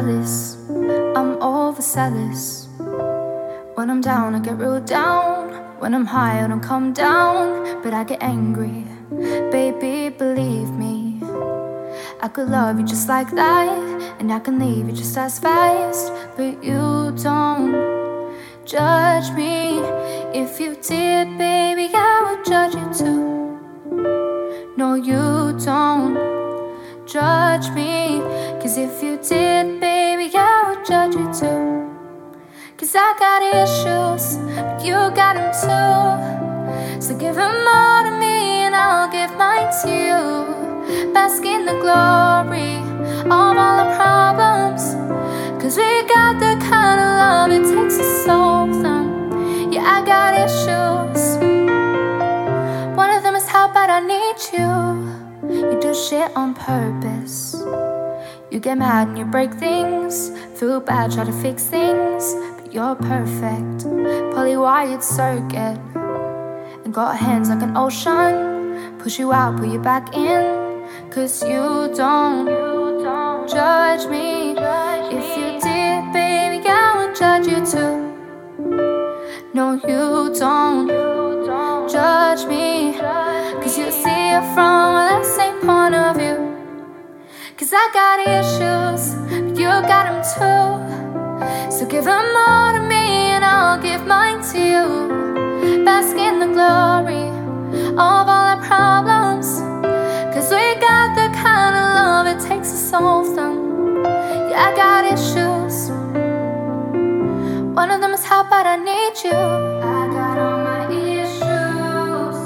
jealous, I'm overzealous. When I'm down, I get real down. When I'm high, I don't come down. But I get angry, baby, believe me. I could love you just like that, and I can leave you just as fast. But you don't judge me. If you did, baby, I would judge you too. No, you don't judge me. Cause if you did, baby, I would judge you too. Cause I got issues, but you got them too. So give them all to me and I'll give mine to you. Bask in the glory of all the problems. Cause we got the kind of love it takes to solve them. Yeah, I got issues. One of them is how bad I need you. You do shit on purpose. You get mad and you break things. Feel bad, try to fix things. But you're perfect, poly-wired circuit. And got hands like an ocean. Push you out, pull you back in. Cause you don't judge me. If you did, baby, I would judge you too. No, you don't judge me. Cause you see it from the same point of view. Cause I got issues, but you got them too. So give them all to me and I'll give mine to you. Bask in the glory of all our problems. Cause we got the kind of love it takes to solve them. Yeah, I got issues. One of them is how bad I need you. I got all my issues.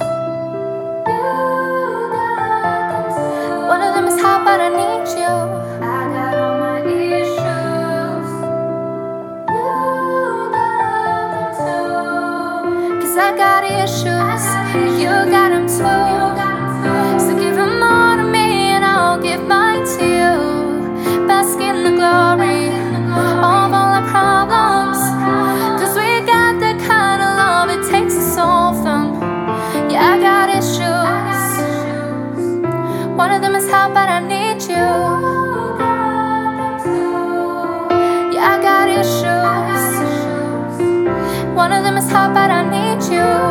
You got them too. One of them is how bad I need you. I got all my issues. You got them too. Cause I got issues. You got them too. So give them all to me and I'll give mine to you. Bask in the glory of all our problems. Cause we got the kind of love it takes to solve them. Yeah, I got issues. One of them is how bad I need you. Yeah, I got issues. One of them is how bad I need you.